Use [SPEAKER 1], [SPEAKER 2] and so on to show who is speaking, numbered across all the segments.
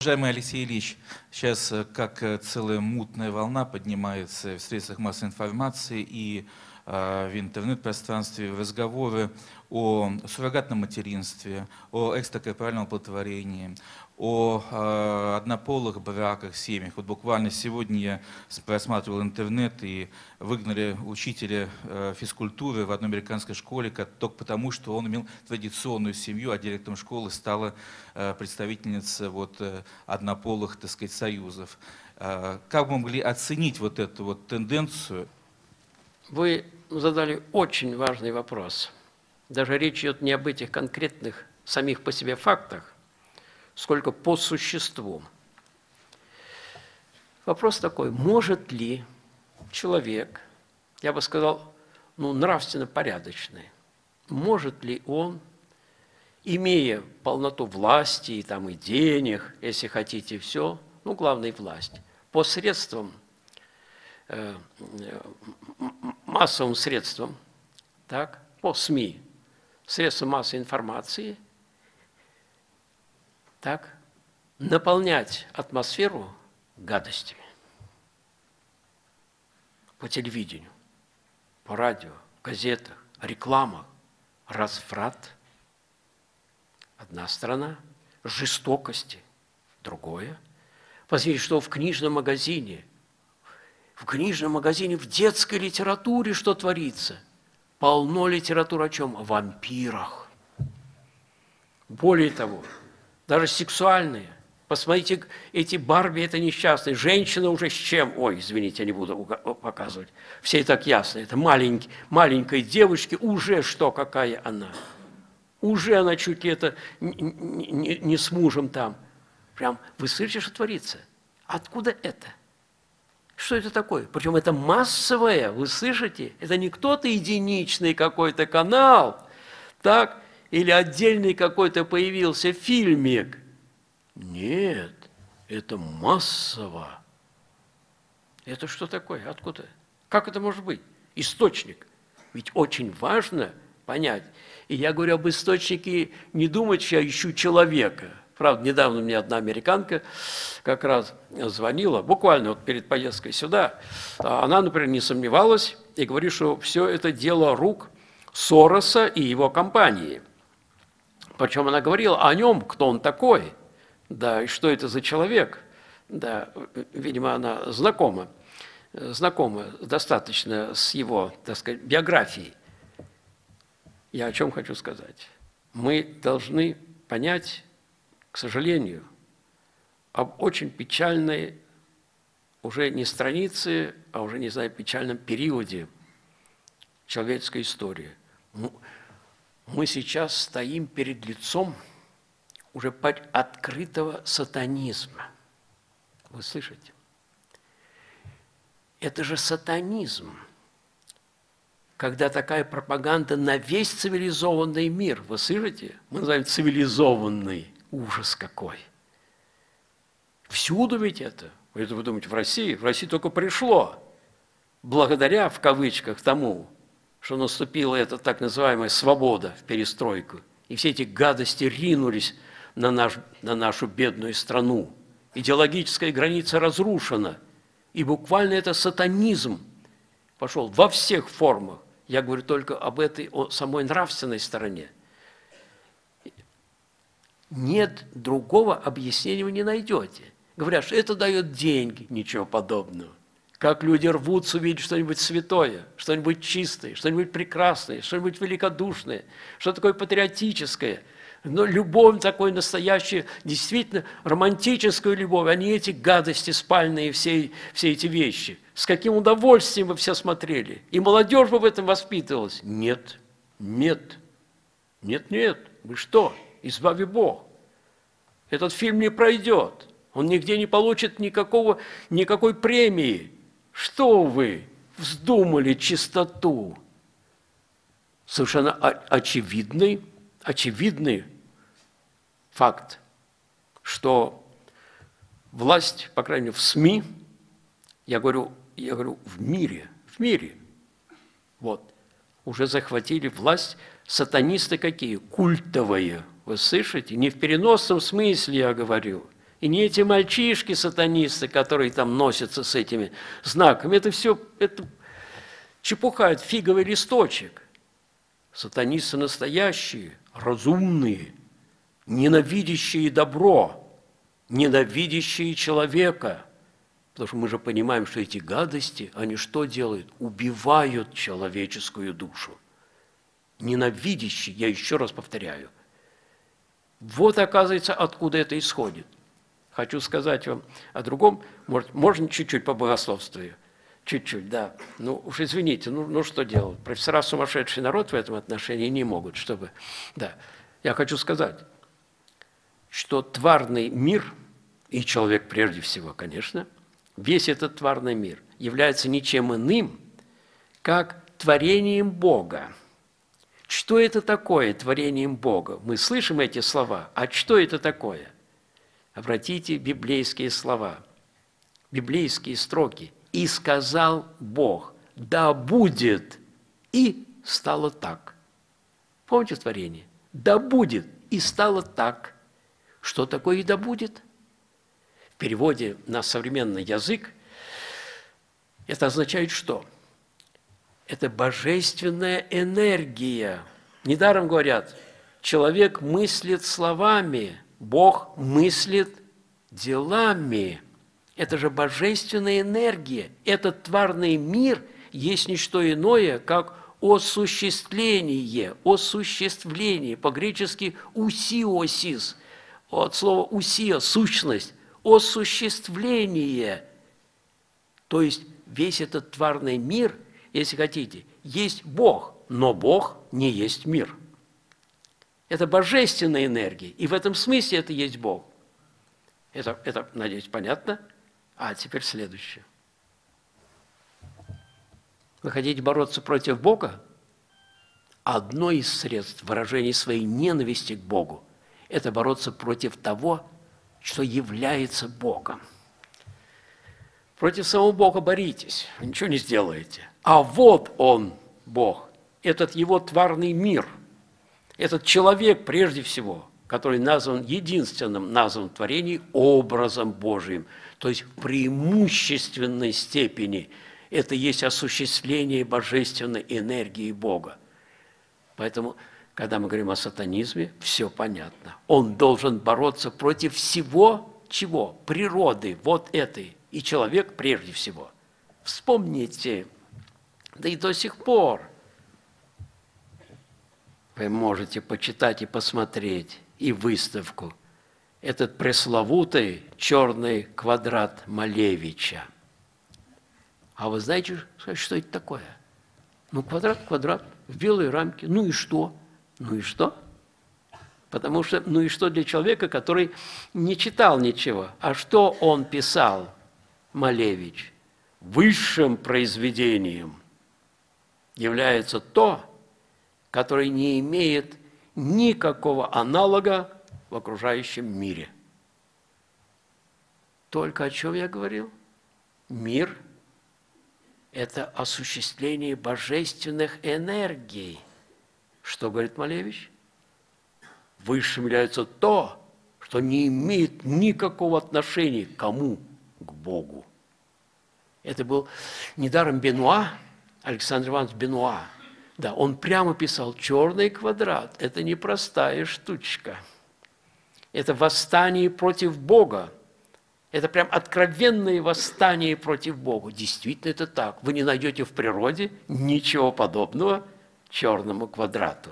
[SPEAKER 1] Уважаемый Алексей Ильич, сейчас как целая мутная волна поднимается в средствах массовой информации и в интернет-пространстве разговоры о суррогатном материнстве, о экстракорпоральном оплодотворении, о однополых браках, семьях. Вот буквально сегодня я просматривал интернет и выгнали учителя физкультуры в одной американской школе только потому, что он имел традиционную семью, а директором школы стала представительница однополых, так сказать, союзов. Как вы могли оценить вот эту вот тенденцию?
[SPEAKER 2] Вы задали очень важный вопрос. Даже речь идет не об этих конкретных самих по себе фактах, сколько по существу. Вопрос такой: может ли человек, я бы сказал, нравственно порядочный, может ли он, имея полноту власти и денег, если хотите, все, главное власть, посредством массовым средствам, по СМИ, средствам массовой информации, наполнять атмосферу гадостями по телевидению, по радио, газетах, рекламах, разврат – одна сторона, жестокости – другое. Посмотрите, что в книжном магазине, в детской литературе что творится? Полно литературы о чем? О вампирах. Более того, даже сексуальные. Посмотрите, эти Барби – это несчастные. Женщина уже с чем? Ой, извините, я не буду показывать. Все и так ясно. Это маленькой девочке уже что, какая она. Уже она чуть ли это не с мужем там. Прям вы слышите, что творится? Откуда это? Что это такое? Причем это массовое, вы слышите? Это не кто-то единичный какой-то канал, или отдельный какой-то появился фильмик. Нет, это массово. Это что такое? Откуда? Как это может быть? Источник. Ведь очень важно понять. И я говорю об источнике, не думать, что я ищу человека. Правда, недавно мне одна американка как раз звонила, буквально перед поездкой сюда. Она, например, не сомневалась и говорит, что все это дело рук Сороса и его компании. Причем она говорила о нем, кто он такой, и что это за человек. Видимо, она знакома достаточно с его, биографией. Я о чем хочу сказать. Мы должны понять, к сожалению, об очень печальной, уже не странице, а уже, не знаю, печальном периоде человеческой истории. Мы сейчас стоим перед лицом уже открытого сатанизма. Вы слышите? Это же сатанизм, когда такая пропаганда на весь цивилизованный мир. Вы слышите? Мы называем цивилизованный. Ужас какой! Всюду ведь это. Вы думаете, в России? В России только пришло, благодаря, в кавычках, тому, что наступила эта так называемая свобода в перестройку. И все эти гадости ринулись на нашу бедную страну. Идеологическая граница разрушена. И буквально это сатанизм пошел во всех формах. Я говорю только о самой нравственной стороне. Нет другого объяснения вы не найдете. Говорят, что это дает деньги. Ничего подобного. Как люди рвутся увидеть что-нибудь святое, что-нибудь чистое, что-нибудь прекрасное, что-нибудь великодушное, что такое патриотическое. Но любовь такой настоящая, действительно романтическую любовь, а не эти гадости спальные, все эти вещи. С каким удовольствием вы все смотрели. И молодежь бы в этом воспитывалась. Нет. Вы что? Избави Бог. Этот фильм не пройдет. Он нигде не получит никакой премии. Что вы вздумали чистоту? Совершенно очевидный факт, что власть, по крайней мере, в СМИ, я говорю в мире, уже захватили власть сатанисты какие? Культовые. Вы слышите? Не в переносном смысле я говорю. И не эти мальчишки-сатанисты, которые там носятся с этими знаками. Это все, это чепуха, это фиговый листочек. Сатанисты настоящие, разумные, ненавидящие добро, ненавидящие человека. Потому что мы же понимаем, что эти гадости, они что делают? Убивают человеческую душу. Ненавидящие, я еще раз повторяю. Вот, оказывается, откуда это исходит. Хочу сказать вам о другом. Можно чуть-чуть по богословству? Чуть-чуть, да. Ну, уж извините, ну что делать? Профессора сумасшедший народ в этом отношении не могут, чтобы... Да, я хочу сказать, что тварный мир, и человек прежде всего, конечно, весь этот тварный мир является ничем иным, как творением Бога. Что это такое творением Бога? Мы слышим эти слова, а что это такое? Обратите библейские слова, библейские строки. «И сказал Бог, да будет, и стало так». Помните творение? «Да будет, и стало так». Что такое «и да будет»? В переводе на современный язык это означает что? Это божественная энергия. Недаром говорят, человек мыслит словами, Бог мыслит делами. Это же божественная энергия. Этот тварный мир есть не что иное, как осуществление, по-гречески «усиосис», от слова «усия» – сущность, осуществление. То есть весь этот тварный мир, если хотите, есть Бог, но Бог не есть мир. Это божественная энергия, и в этом смысле это есть Бог. Это, надеюсь, понятно? А теперь следующее. Вы хотите бороться против Бога? Одно из средств выражения своей ненависти к Богу – это бороться против того, что является Богом. Против самого Бога боритесь, вы ничего не сделаете. А вот Он, Бог, этот Его тварный мир, этот человек прежде всего, который назван единственным назван в творении образом Божиим, то есть в преимущественной степени это есть осуществление божественной энергии Бога. Поэтому, когда мы говорим о сатанизме, все понятно. Он должен бороться против всего, чего? Природы, вот этой. И человек прежде всего. Вспомните, да и до сих пор вы можете почитать и посмотреть и выставку. Этот пресловутый черный квадрат Малевича. А вы знаете, что это такое? Ну, квадрат, в белой рамке. Ну и что? Ну и что? Потому что, ну и что для человека, который не читал ничего? А что он писал, Малевич? Высшим произведением является то, которое не имеет никакого аналога в окружающем мире. Только о чем я говорил? Мир – это осуществление божественных энергий. Что говорит Малевич? Высшим является то, что не имеет никакого отношения к кому? К Богу. Это был недаром Бенуа, Александр Иванович Бенуа. Да, он прямо писал «черный квадрат». Это непростая штучка. Это восстание против Бога. Это прям откровенное восстание против Бога. Действительно, это так. Вы не найдете в природе ничего подобного черному квадрату.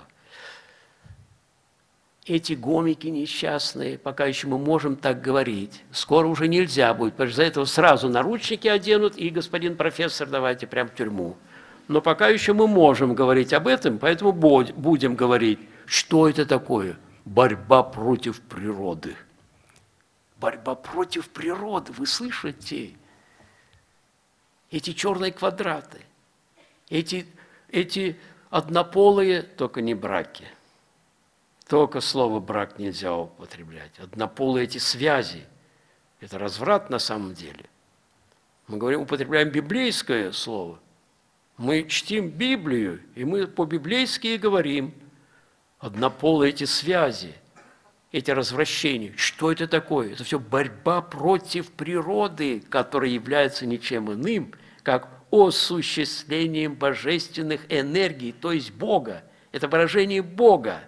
[SPEAKER 2] Эти гомики несчастные, пока еще мы можем так говорить, скоро уже нельзя будет, потому что за этого сразу наручники оденут, и, господин профессор, давайте прям в тюрьму. Но пока еще мы можем говорить об этом, поэтому будем говорить, что это такое? Борьба против природы. Борьба против природы, вы слышите? Эти черные квадраты, эти однополые, только не браки. Только слово «брак» нельзя употреблять. Однополые эти связи – это разврат на самом деле. Мы говорим, употребляем библейское слово. Мы чтим Библию, и мы по-библейски говорим. Однополые эти связи эти развращения. Что это такое? Это все борьба против природы, которая является ничем иным, как осуществлением божественных энергий, то есть Бога. Это выражение Бога.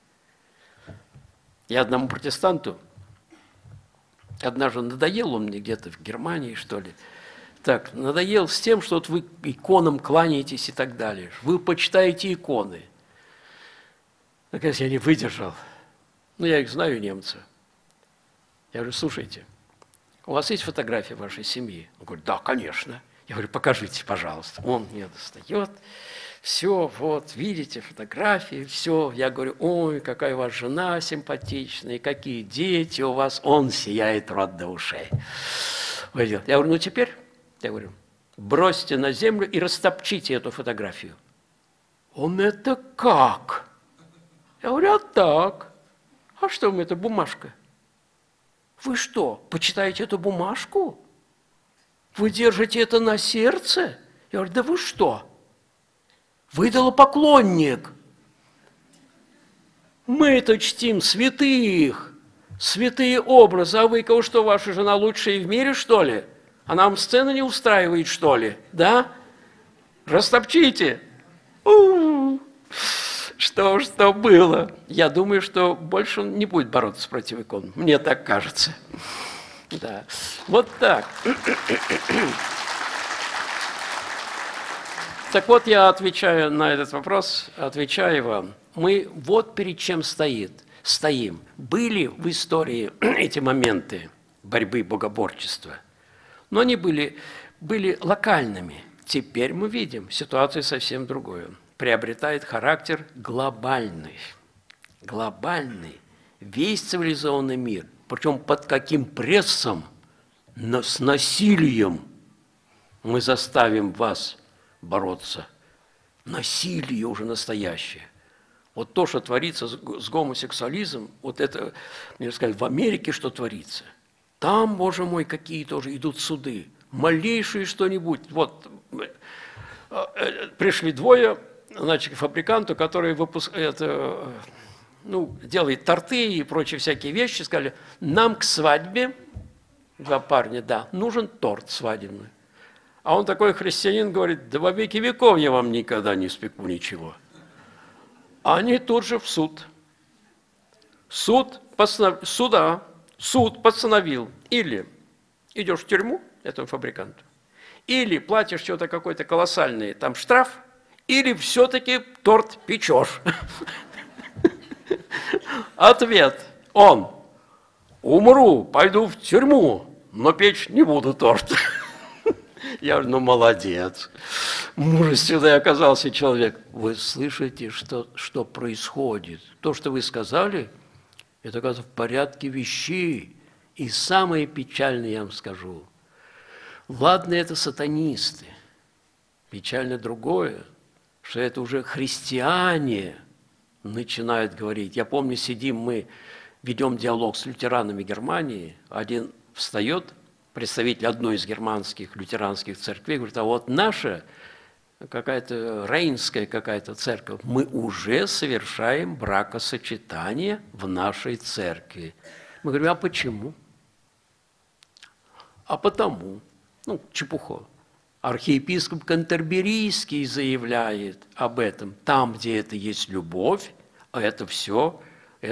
[SPEAKER 2] Я одному протестанту, однажды надоел он мне где-то в Германии, что ли, так, надоел с тем, что вот вы иконам кланяетесь и так далее. Вы почитаете иконы. Наконец я не выдержал. Ну, я их знаю, немцы. Я говорю, слушайте, у вас есть фотография вашей семьи? Он говорит, да, конечно. Я говорю, покажите, пожалуйста. Он мне достает. Все, вот, видите, фотографии, все. Я говорю, ой, какая у вас жена симпатичная, какие дети у вас. Он сияет рот до ушей. Я говорю, ну теперь, я говорю, бросьте на землю и растопчите эту фотографию. Он, это как? Я говорю, а так. А что вам эта бумажка? Вы что, почитаете эту бумажку? Вы держите это на сердце? Я говорю, да вы что? Вы идолопоклонник. Мы-то чтим святых, святые образы, а вы кого что, ваша жена лучшая в мире, что ли? Она вам сцену не устраивает, что ли? Да? Растопчите. Что было? Я думаю, что больше он не будет бороться против икон. Мне так кажется. Да. Вот так. Так вот, я отвечаю на этот вопрос, отвечаю вам. Мы вот перед чем стоим. Были в истории эти моменты борьбы богоборчества, но они были локальными. Теперь мы видим, ситуация совсем другая. Приобретает характер глобальный. Глобальный. Весь цивилизованный мир. Причем под каким прессом, с насилием мы заставим вас бороться. Насилие уже настоящее. Вот то, что творится с гомосексуализмом, вот это, мне сказать, в Америке что творится. Там, Боже мой, какие тоже идут суды. Малейшее что-нибудь. Вот пришли двое, значит, к фабриканту, который делает торты и прочие всякие вещи, сказали, нам к свадьбе, два парня, да, нужен торт свадебный. А он такой христианин говорит, да во веки веков я вам никогда не спеку ничего. Они тут же в суд. Суд постановил, или идешь в тюрьму этому фабриканту, или платишь что-то какой-то колоссальный там штраф, или все-таки торт печешь. Ответ. Он. Умру, пойду в тюрьму, но печь не буду торт. Я говорю, ну молодец. Мужественный оказался человек. Вы слышите, что происходит? То, что вы сказали, это, оказывается, в порядке вещей. И самое печальное я вам скажу. Ладно, это сатанисты. Печально другое, что это уже христиане начинают говорить. Я помню, сидим мы, ведем диалог с лютеранами Германии, один встает, представитель одной из германских лютеранских церквей, говорит, а вот наша какая-то рейнская какая-то церковь, мы уже совершаем бракосочетание в нашей церкви. Мы говорим, а почему? А потому, чепуха. Архиепископ Кантерберийский заявляет об этом. Там, где это есть любовь, это все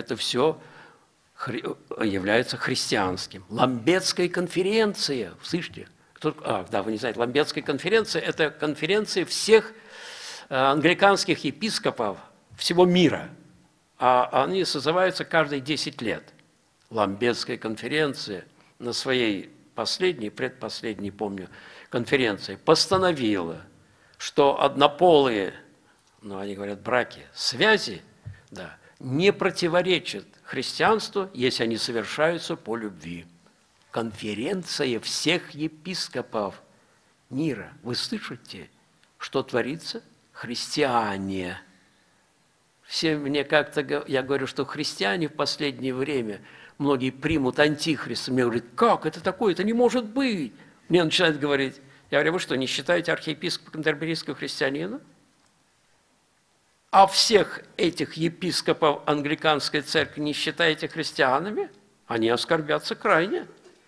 [SPEAKER 2] является христианским. Ламбетская конференция, слышите? Вы не знаете, Ламбетская конференция – это конференция всех англиканских епископов всего мира. А они созываются каждые 10 лет. Ламбетская конференция на своей предпоследней, помню, конференции постановила, что однополые, они говорят, браки, связи, да, не противоречат христианству, если они совершаются по любви. Конференция всех епископов мира. Вы слышите, что творится? Христиане. Все мне как-то, я говорю, что христиане в последнее время, многие примут антихриста. Мне говорят, как это такое? Это не может быть. Мне начинают говорить, я говорю, вы что, не считаете архиепископа Кантерберийского христианина? а всех этих епископов англиканской церкви не считаете христианами, они оскорбятся крайне.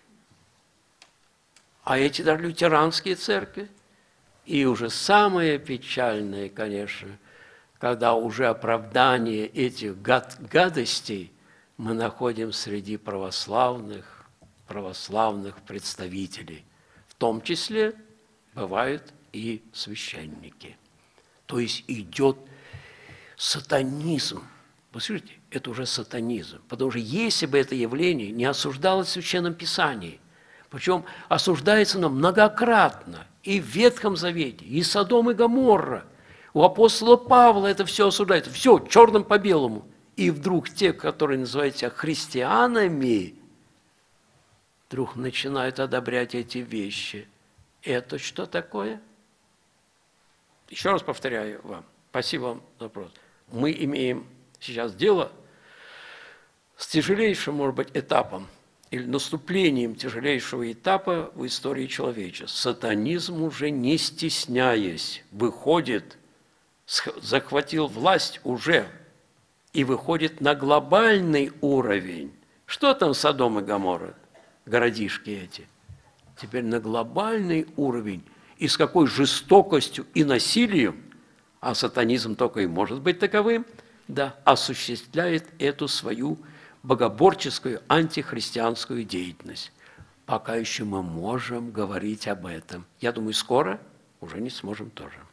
[SPEAKER 2] А эти даже лютеранские церкви. И уже самое печальное, конечно, когда уже оправдание этих гадостей мы находим среди православных представителей. В том числе бывают и священники. То есть идет сатанизм. Вы слышите, это уже сатанизм. Потому что если бы это явление не осуждалось в Священном Писании, причем осуждается оно многократно, и в Ветхом Завете, и Содом и Гоморра, у апостола Павла это все осуждается, все черным по белому. И вдруг те, которые называют себя христианами, вдруг начинают одобрять эти вещи. Это что такое? Еще раз повторяю вам, спасибо вам за вопрос. Мы имеем сейчас дело с тяжелейшим, может быть, этапом или наступлением тяжелейшего этапа в истории человечества. Сатанизм уже не стесняясь выходит, захватил власть уже и выходит на глобальный уровень. Что там Содом и Гоморра, городишки эти? Теперь на глобальный уровень. И с какой жестокостью и насилием, а сатанизм только и может быть таковым, да, осуществляет эту свою богоборческую антихристианскую деятельность. Пока еще мы можем говорить об этом. Я думаю, скоро уже не сможем тоже.